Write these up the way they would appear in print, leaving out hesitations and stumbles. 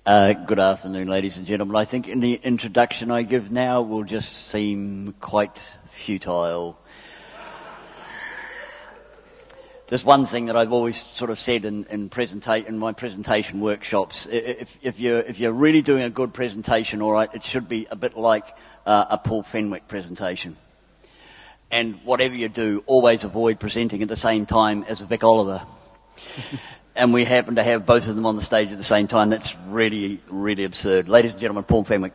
Good afternoon, ladies and gentlemen. I think in the introduction I give now will just seem quite futile. There's one thing that I've always sort of said in my presentation workshops. If you're really doing a good presentation, all right, it should be a bit like a Paul Fenwick presentation. And whatever you do, always avoid presenting at the same time as Vic Oliver. And we happen to have both of them on the stage at the same time. That's really, really absurd. Ladies and gentlemen, Paul Fenwick.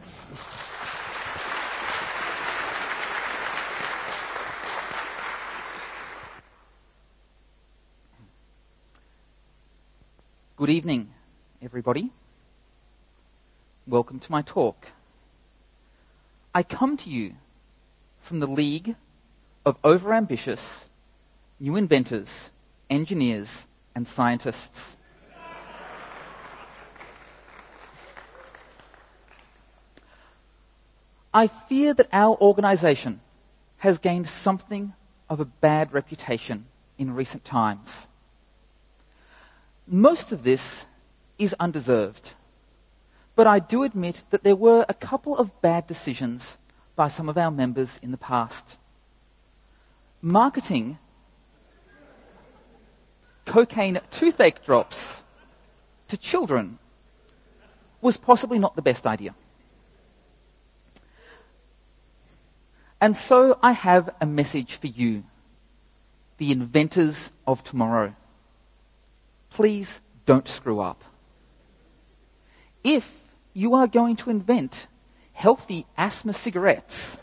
Good evening, everybody. Welcome to my talk. I come to you from the League of Overambitious New Inventors, Engineers, and Scientists. I fear that our organisation has gained something of a bad reputation in recent times. Most of this is undeserved, but I do admit that there were a couple of bad decisions by some of our members in the past. Marketing cocaine toothache drops to children was possibly not the best idea. And so I have a message for you, the inventors of tomorrow. Please don't screw up. If you are going to invent healthy asthma cigarettes,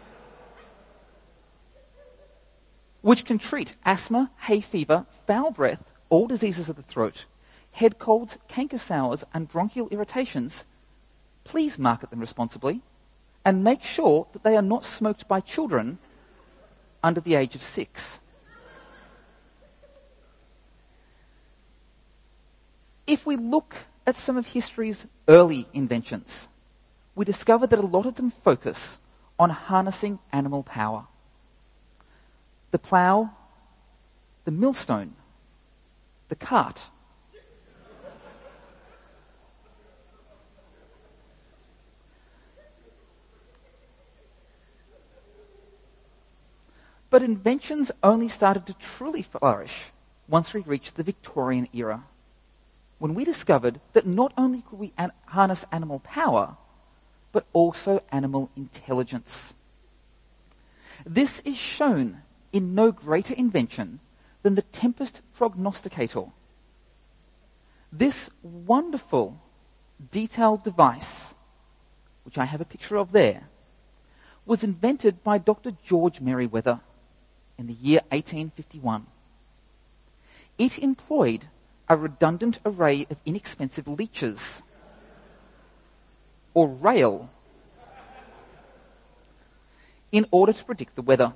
which can treat asthma, hay fever, foul breath, all diseases of the throat, head colds, canker sores, and bronchial irritations, please market them responsibly and make sure that they are not smoked by children under the age of 6. If we look at some of history's early inventions, we discover that a lot of them focus on harnessing animal power. The plough, the millstone, the cart. But inventions only started to truly flourish once we reached the Victorian era, when we discovered that not only could we harness animal power, but also animal intelligence. This is shown in no greater invention than the Tempest Prognosticator. This wonderful, detailed device, which I have a picture of there, was invented by Dr. George Merriweather in the year 1851. It employed a redundant array of inexpensive leeches, or rail, in order to predict the weather.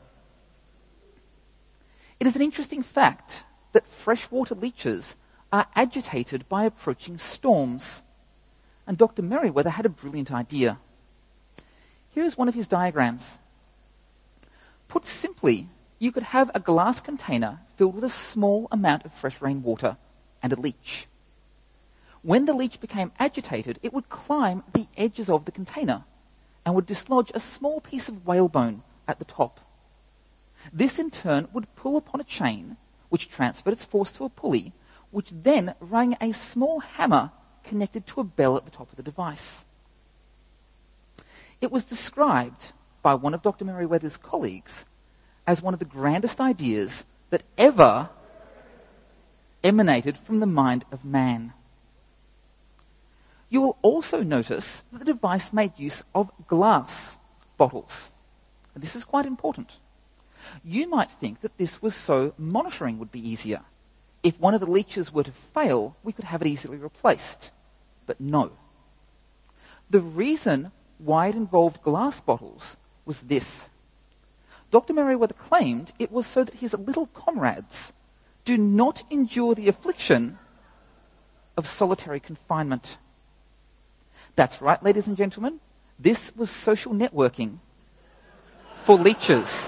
It is an interesting fact that freshwater leeches are agitated by approaching storms, and Dr. Merriweather had a brilliant idea. Here is one of his diagrams. Put simply, you could have a glass container filled with a small amount of fresh rainwater and a leech. When the leech became agitated, it would climb the edges of the container and would dislodge a small piece of whalebone at the top. This in turn would pull upon a chain, which transferred its force to a pulley, which then rang a small hammer connected to a bell at the top of the device. It was described by one of Dr. Merriweather's colleagues as one of the grandest ideas that ever emanated from the mind of man. You will also notice that the device made use of glass bottles. And this is quite important. You might think that this was so monitoring would be easier. If one of the leeches were to fail, we could have it easily replaced. But no. The reason why it involved glass bottles was this. Dr. Merriweather claimed it was so that his little comrades do not endure the affliction of solitary confinement. That's right, ladies and gentlemen. This was social networking for leeches.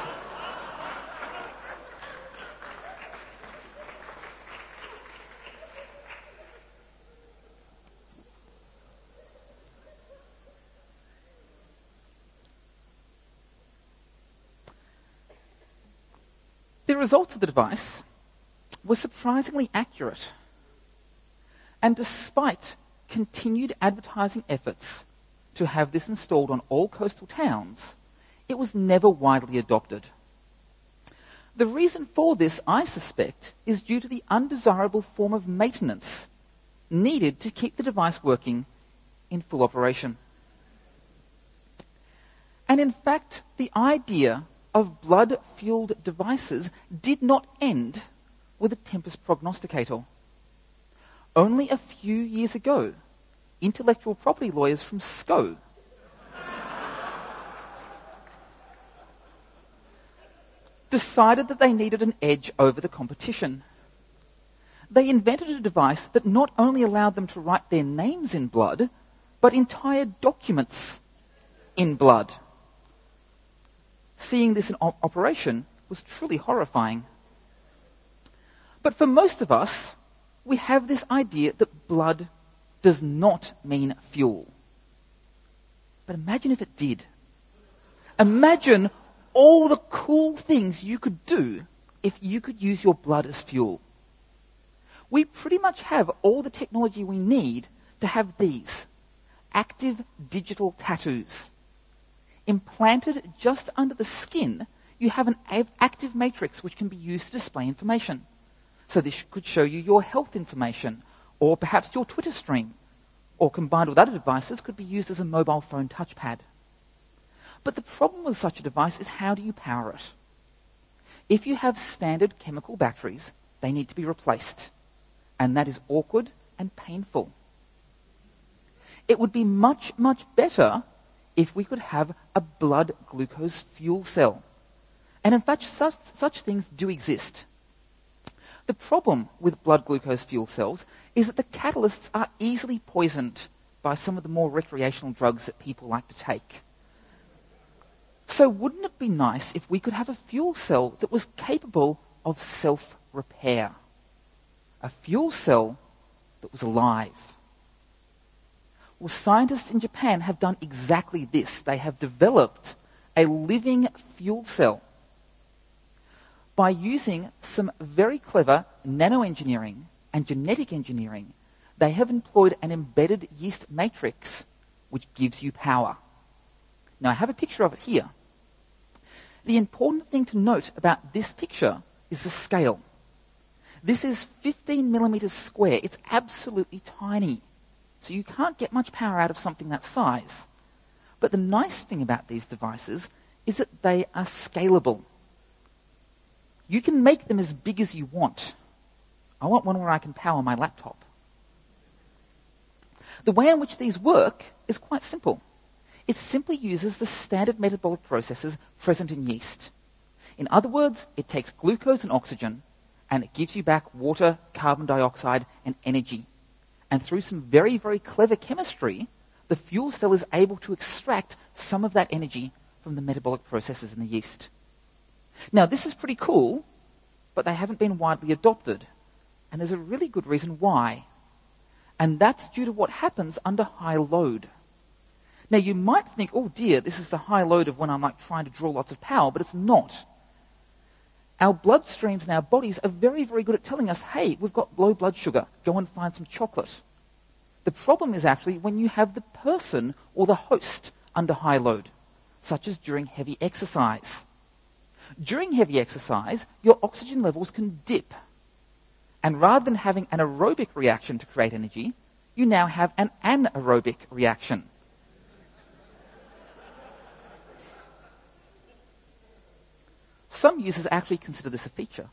The results of the device were surprisingly accurate. And despite continued advertising efforts to have this installed on all coastal towns, it was never widely adopted. The reason for this, I suspect, is due to the undesirable form of maintenance needed to keep the device working in full operation. And in fact, the idea of blood-fueled devices did not end with a Tempus prognosticator. Only a few years ago, intellectual property lawyers from SCO decided that they needed an edge over the competition. They invented a device that not only allowed them to write their names in blood, but entire documents in blood. Seeing this in operation was truly horrifying. But for most of us, we have this idea that blood does not mean fuel. But imagine if it did. Imagine all the cool things you could do if you could use your blood as fuel. We pretty much have all the technology we need to have these active digital tattoos. Implanted just under the skin, you have an active matrix which can be used to display information. So this could show you your health information, or perhaps your Twitter stream, or combined with other devices could be used as a mobile phone touchpad. But the problem with such a device is, how do you power it? If you have standard chemical batteries, they need to be replaced. And that is awkward and painful. It would be much, much better if we could have a blood glucose fuel cell. And in fact, such things do exist. The problem with blood glucose fuel cells is that the catalysts are easily poisoned by some of the more recreational drugs that people like to take. So wouldn't it be nice if we could have a fuel cell that was capable of self-repair? A fuel cell that was alive. Well, scientists in Japan have done exactly this. They have developed a living fuel cell by using some very clever nanoengineering and genetic engineering. They have employed an embedded yeast matrix which gives you power. Now, I have a picture of it here. The important thing to note about this picture is the scale. This is 15 millimeters square. It's absolutely tiny. So you can't get much power out of something that size. But the nice thing about these devices is that they are scalable. You can make them as big as you want. I want one where I can power my laptop. The way in which these work is quite simple. It simply uses the standard metabolic processes present in yeast. In other words, it takes glucose and oxygen, and it gives you back water, carbon dioxide, and energy. And through some very, very clever chemistry, the fuel cell is able to extract some of that energy from the metabolic processes in the yeast. Now, this is pretty cool, but they haven't been widely adopted. And there's a really good reason why. And that's due to what happens under high load. Now, you might think, oh dear, this is the high load of when I'm like trying to draw lots of power, but it's not. Our bloodstreams in our bodies are very, very good at telling us, hey, we've got low blood sugar, go and find some chocolate. The problem is actually when you have the person or the host under high load, such as during heavy exercise. During heavy exercise, your oxygen levels can dip. And rather than having an aerobic reaction to create energy, you now have an anaerobic reaction. Some users actually consider this a feature.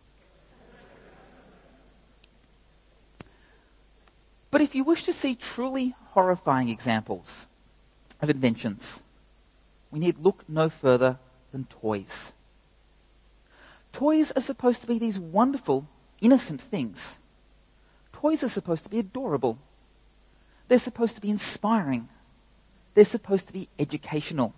But if you wish to see truly horrifying examples of inventions, we need look no further than toys. Toys are supposed to be these wonderful, innocent things. Toys are supposed to be adorable. They're supposed to be inspiring. They're supposed to be educational.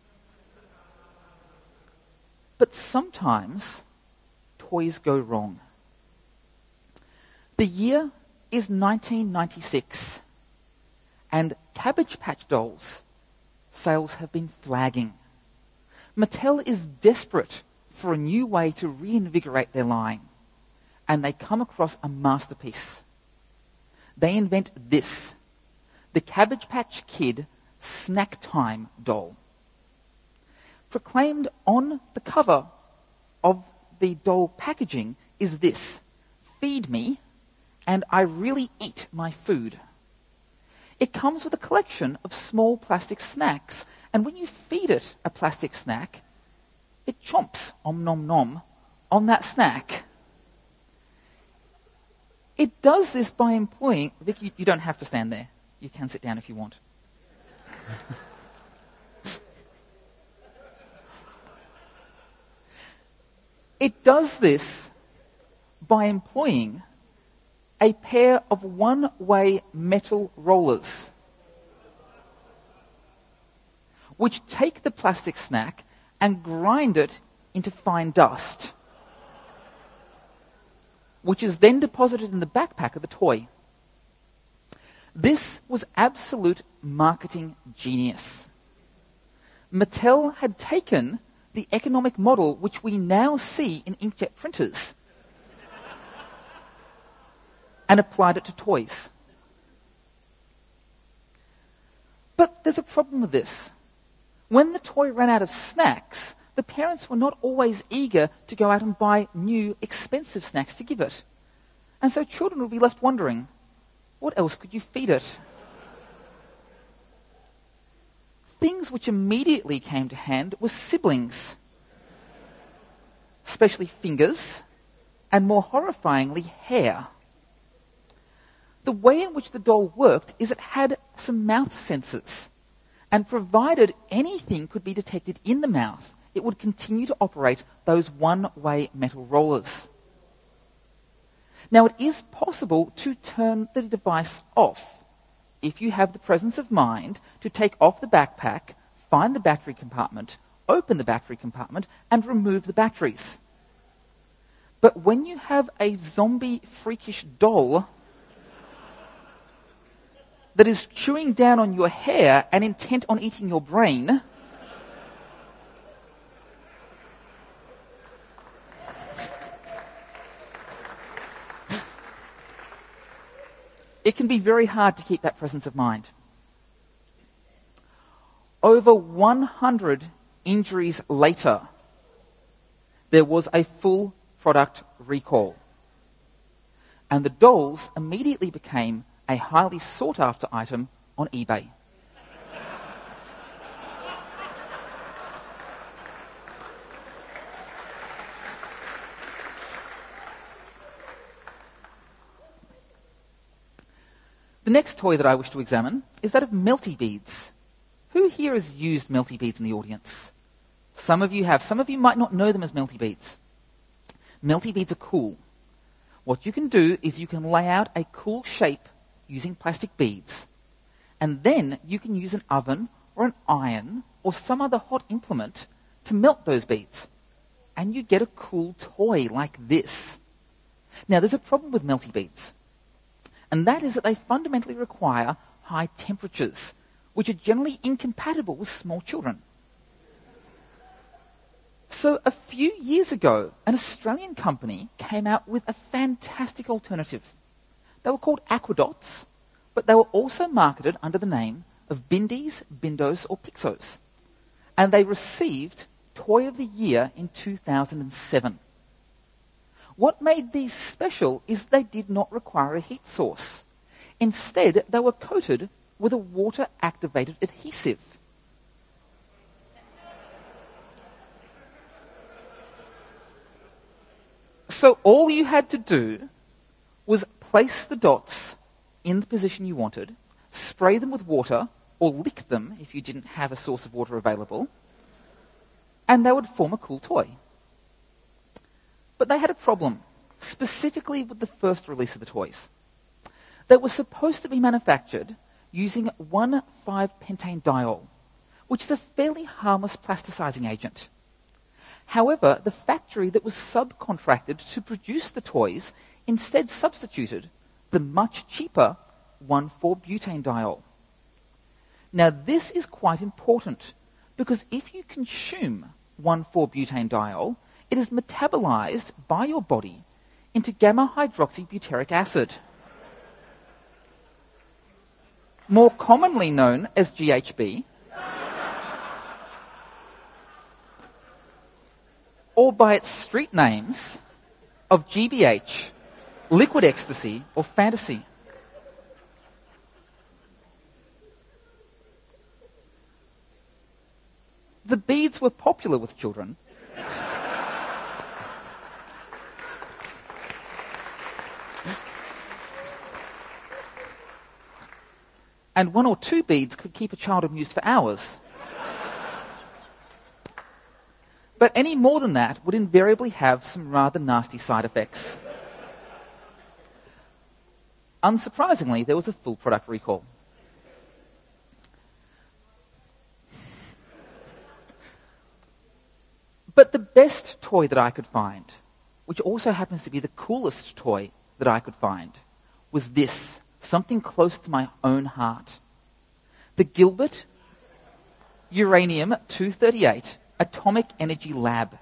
But sometimes toys go wrong. The year is 1996, and Cabbage Patch Dolls sales have been flagging. Mattel is desperate for a new way to reinvigorate their line, and they come across a masterpiece. They invent this, the Cabbage Patch Kid Snack Time doll. Proclaimed on the cover of the doll packaging is this, feed me, and I really eat my food. It comes with a collection of small plastic snacks, and when you feed it a plastic snack, it chomps, om nom nom, on that snack. It does this by employing... Vic, you don't have to stand there. You can sit down if you want. It does this by employing a pair of one-way metal rollers, which take the plastic snack and grind it into fine dust, which is then deposited in the backpack of the toy. This was absolute marketing genius. Mattel had taken the economic model which we now see in inkjet printers and applied it to toys. But there's a problem with this. When the toy ran out of snacks, the parents were not always eager to go out and buy new, expensive snacks to give it. And so children would be left wondering, what else could you feed it? Things which immediately came to hand were siblings, especially fingers, and more horrifyingly, hair. The way in which the doll worked is it had some mouth sensors, and provided anything could be detected in the mouth, it would continue to operate those one-way metal rollers. Now, it is possible to turn the device off if you have the presence of mind to take off the backpack, find the battery compartment, open the battery compartment, and remove the batteries. But when you have a zombie freakish doll that is chewing down on your hair and intent on eating your brain, it can be very hard to keep that presence of mind. Over 100 injuries later, there was a full product recall. And the dolls immediately became a highly sought-after item on eBay. The next toy that I wish to examine is that of Melty Beads. Who here has used Melty Beads in the audience? Some of you have. Some of you might not know them as Melty Beads. Melty Beads are cool. What you can do is you can lay out a cool shape using plastic beads, and then you can use an oven or an iron or some other hot implement to melt those beads, and you get a cool toy like this. Now, there's a problem with Melty Beads, and that is that they fundamentally require high temperatures, which are generally incompatible with small children. So a few years ago, an Australian company came out with a fantastic alternative. They were called Aquadots, but they were also marketed under the name of Bindies, Bindos, or Pixos. And they received Toy of the Year in 2007. What made these special is they did not require a heat source. Instead, they were coated with a water-activated adhesive. So all you had to do was place the dots in the position you wanted, spray them with water, or lick them if you didn't have a source of water available, and they would form a cool toy. But they had a problem, specifically with the first release of the toys. They were supposed to be manufactured using 1,5-pentane diol, which is a fairly harmless plasticizing agent. However, the factory that was subcontracted to produce the toys instead substituted the much cheaper 1,4-butane diol. Now, this is quite important because if you consume 1,4-butane diol, it is metabolized by your body into gamma-hydroxybutyric acid, more commonly known as GHB, or by its street names of GBH, liquid ecstasy, or fantasy. The beads were popular with children. And 1 or 2 beads could keep a child amused for hours. But any more than that would invariably have some rather nasty side effects. Unsurprisingly, there was a full product recall. But the best toy that I could find, which also happens to be the coolest toy that I could find, was this, something close to my own heart. The Gilbert Uranium-238 Atomic Energy Lab.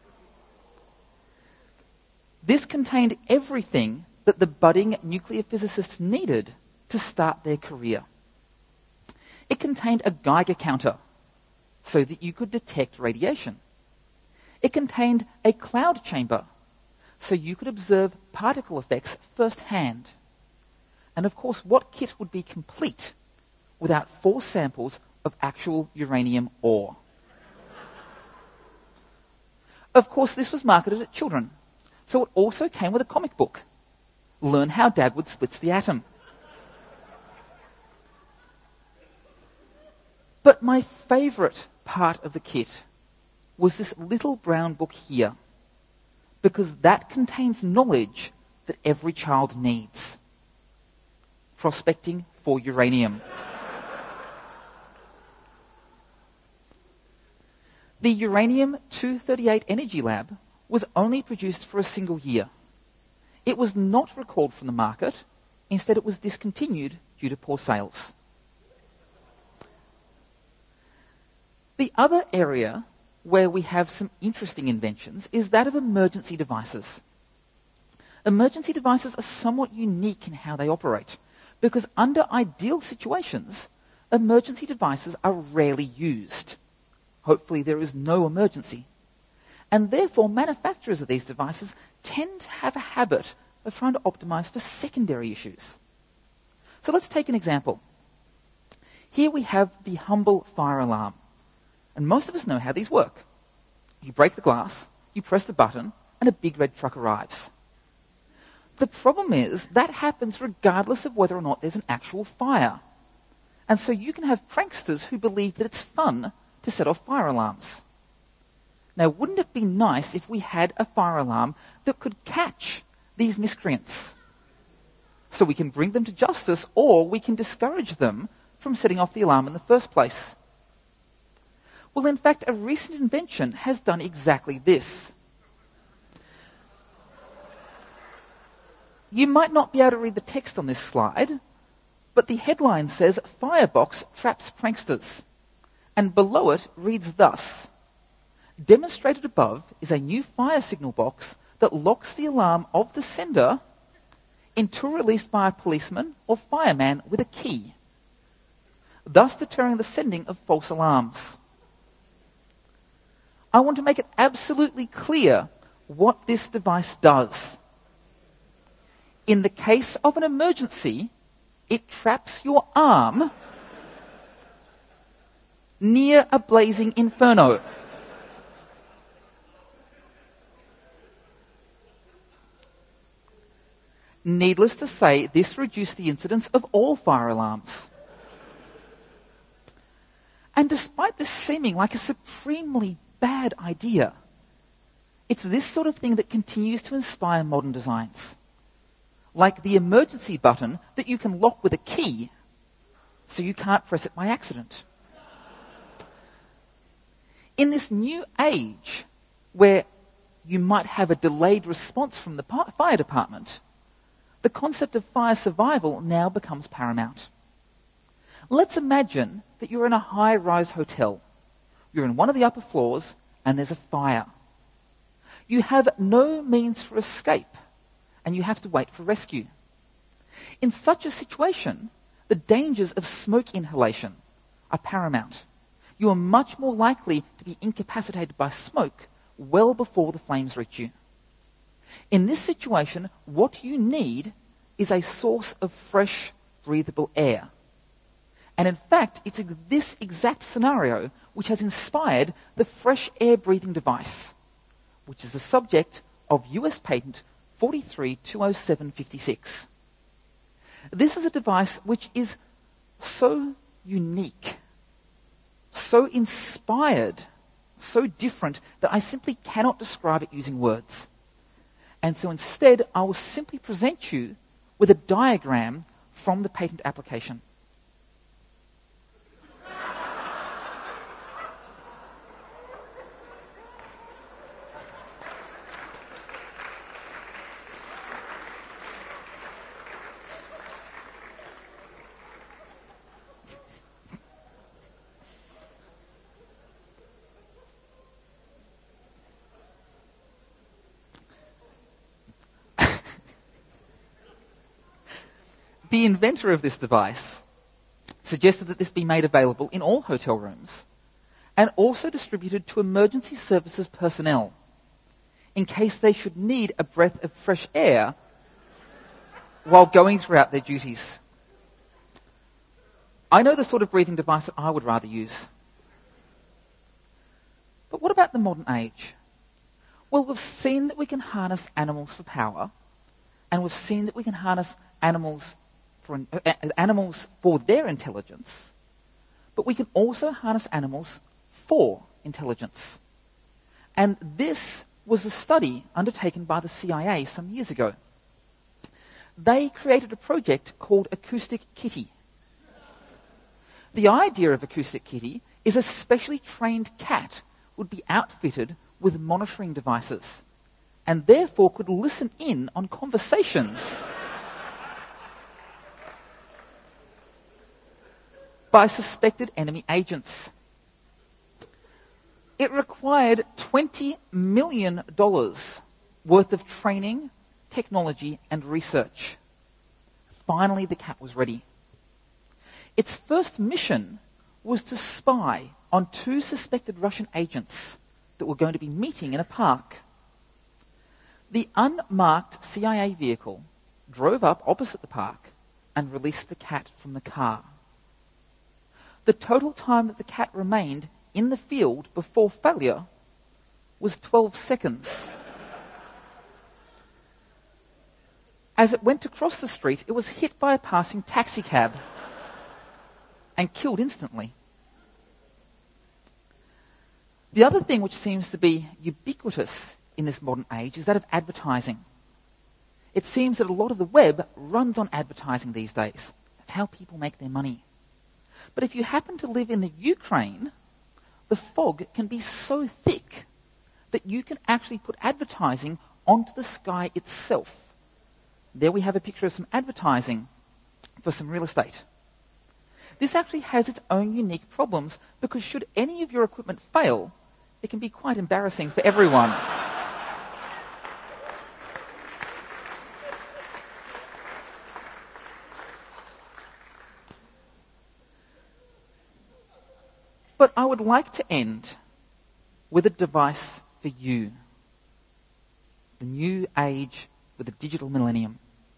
This contained everything that the budding nuclear physicists needed to start their career. It contained a Geiger counter so that you could detect radiation. It contained a cloud chamber so you could observe particle effects firsthand. And of course, what kit would be complete without 4 samples of actual uranium ore? Of course, this was marketed at children, so it also came with a comic book. Learn how Dagwood splits the atom. But my favorite part of the kit was this little brown book here, because that contains knowledge that every child needs. Prospecting for uranium. The Uranium-238 Energy Lab was only produced for a single year. It was not recalled from the market. Instead, it was discontinued due to poor sales. The other area where we have some interesting inventions is that of emergency devices. Emergency devices are somewhat unique in how they operate, because under ideal situations, emergency devices are rarely used. Hopefully there is no emergency. And therefore, manufacturers of these devices tend to have a habit of trying to optimize for secondary issues. So let's take an example. Here we have the humble fire alarm. And most of us know how these work. You break the glass, you press the button, and a big red truck arrives. The problem is that happens regardless of whether or not there's an actual fire. And so you can have pranksters who believe that it's fun to set off fire alarms. Now, wouldn't it be nice if we had a fire alarm that could catch these miscreants? So we can bring them to justice, or we can discourage them from setting off the alarm in the first place. Well, in fact, a recent invention has done exactly this. You might not be able to read the text on this slide, but the headline says, "Firebox traps pranksters." And below it reads thus: "Demonstrated above is a new fire signal box that locks the alarm of the sender until released by a policeman or fireman with a key, thus deterring the sending of false alarms." I want to make it absolutely clear what this device does. In the case of an emergency, it traps your arm near a blazing inferno. Needless to say, this reduced the incidence of all fire alarms. And despite this seeming like a supremely bad idea, it's this sort of thing that continues to inspire modern designs. Like the emergency button that you can lock with a key, so you can't press it by accident. In this new age, where you might have a delayed response from the fire department, the concept of fire survival now becomes paramount. Let's imagine that you're in a high-rise hotel. You're in one of the upper floors, and there's a fire. You have no means for escape, and you have to wait for rescue. In such a situation, the dangers of smoke inhalation are paramount. You are much more likely to be incapacitated by smoke well before the flames reach you. In this situation, what you need is a source of fresh, breathable air. And in fact, it's this exact scenario which has inspired the fresh air breathing device, which is the subject of US Patent 43-207-56. This is a device which is so unique, so inspired, so different that I simply cannot describe it using words. And so instead, I will simply present you with a diagram from the patent application. The inventor of this device suggested that this be made available in all hotel rooms and also distributed to emergency services personnel in case they should need a breath of fresh air while going throughout their duties. I know the sort of breathing device that I would rather use. But what about the modern age? Well, we've seen that we can harness animals for power, and we've seen that we can harness animals for their intelligence, but we can also harness animals for intelligence. And this was a study undertaken by the CIA some years ago. They created a project called Acoustic Kitty. The idea of Acoustic Kitty is a specially trained cat would be outfitted with monitoring devices and therefore could listen in on conversations by suspected enemy agents. It required $20 million worth of training, technology, and research. Finally, the cat was ready. Its first mission was to spy on 2 suspected Russian agents that were going to be meeting in a park. The unmarked CIA vehicle drove up opposite the park and released the cat from the car. The total time that the cat remained in the field before failure was 12 seconds. As it went to cross the street, it was hit by a passing taxicab and killed instantly. The other thing which seems to be ubiquitous in this modern age is that of advertising. It seems that a lot of the web runs on advertising these days. That's how people make their money. But if you happen to live in the Ukraine, the fog can be so thick that you can actually put advertising onto the sky itself. There we have a picture of some advertising for some real estate. This actually has its own unique problems because should any of your equipment fail, it can be quite embarrassing for everyone. But I would like to end with a device for you. The new age with the digital millennium.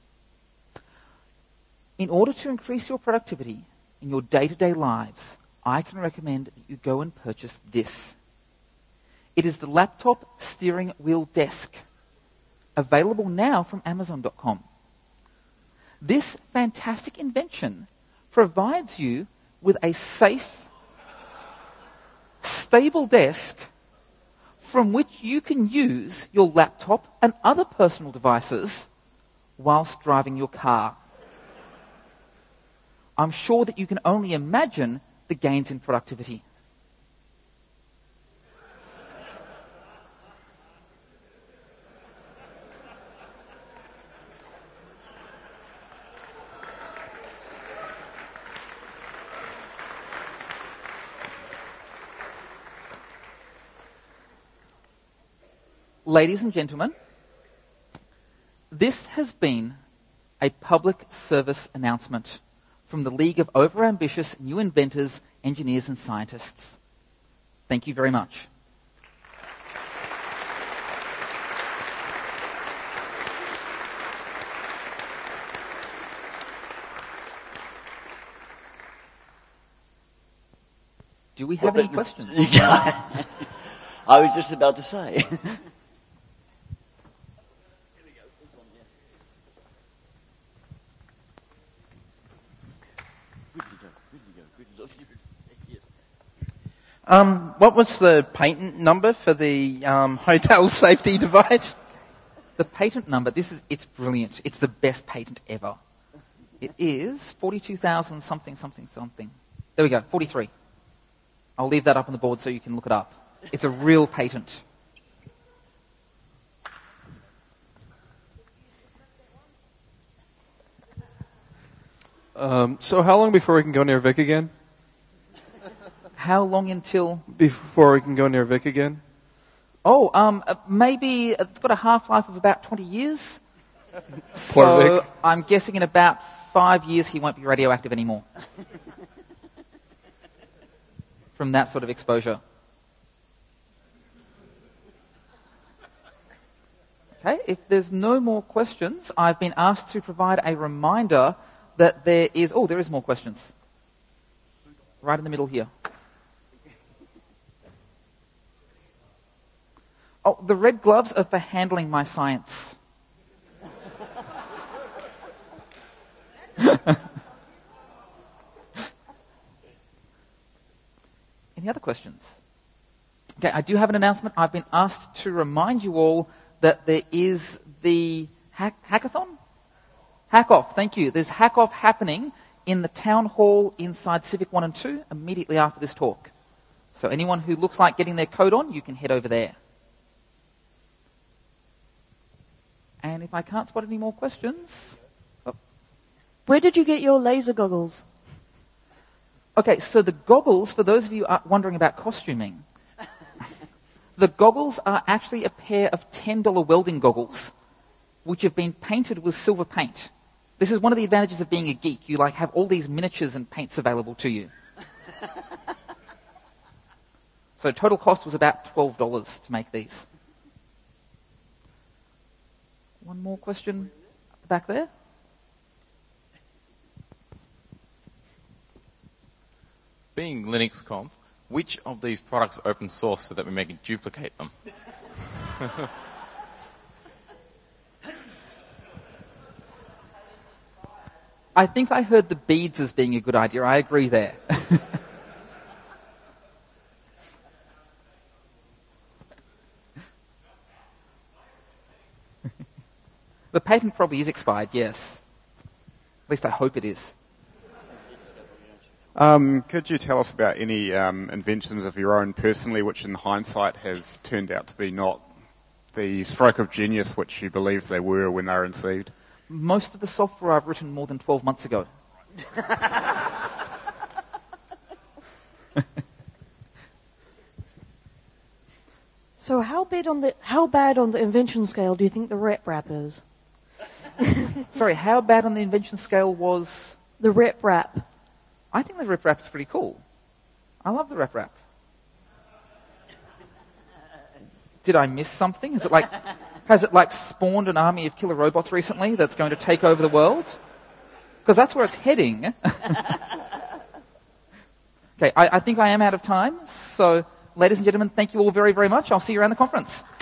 In order to increase your productivity in your day-to-day lives, I can recommend that you go and purchase this. It is the laptop steering wheel desk, available now from Amazon.com. This fantastic invention provides you with a safe, stable desk from which you can use your laptop and other personal devices whilst driving your car. I'm sure that you can only imagine the gains in productivity. ladies and gentlemen, this has been a public service announcement from the League of Overambitious New Inventors, Engineers and Scientists. Thank you very much. Do we have any questions? I was just about to say. What was the patent number for the hotel safety device? The patent number, it's brilliant. It's the best patent ever. It is 42,000 something. There we go, 43. I'll leave that up on the board so you can look it up. It's a real patent. So how long before we can go near Vic again? How long until? Before we can go near Vic again? Maybe it's got a half-life of about 20 years. Poor So Vic. I'm guessing in about 5 years he won't be radioactive anymore. From that sort of exposure. Okay, if there's no more questions, I've been asked to provide a reminder that there is more questions. Right in the middle here. Oh, the red gloves are for handling my science. Any other questions? Okay, I do have an announcement. I've been asked to remind you all that there is the hackathon? Hack-off, thank you. There's hack-off happening in the town hall inside Civic 1 and 2 immediately after this talk. So anyone who looks like getting their code on, you can head over there. And if I can't spot any more questions... Where did you get your laser goggles? Okay, so the goggles, for those of you wondering about costuming, the goggles are actually a pair of $10 welding goggles, which have been painted with silver paint. This is one of the advantages of being a geek. You have all these miniatures and paints available to you. So total cost was about $12 to make these. One more question back there. Being LinuxConf, which of these products are open source so that we can duplicate them? I think I heard the beads as being a good idea. I agree there. The patent probably is expired, yes. At least I hope it is. Could you tell us about any inventions of your own personally which in hindsight have turned out to be not the stroke of genius which you believed they were when they were conceived? Most of the software I've written more than 12 months ago. So how bad on the invention scale do you think the rep rap is? Sorry, how bad on the invention scale was... The rep rap. I think the rip rap is pretty cool. I love the rip rap. Did I miss something? Has it spawned an army of killer robots recently that's going to take over the world? Because that's where it's heading. Okay, I think I am out of time. So, ladies and gentlemen, thank you all very, very much. I'll see you around the conference.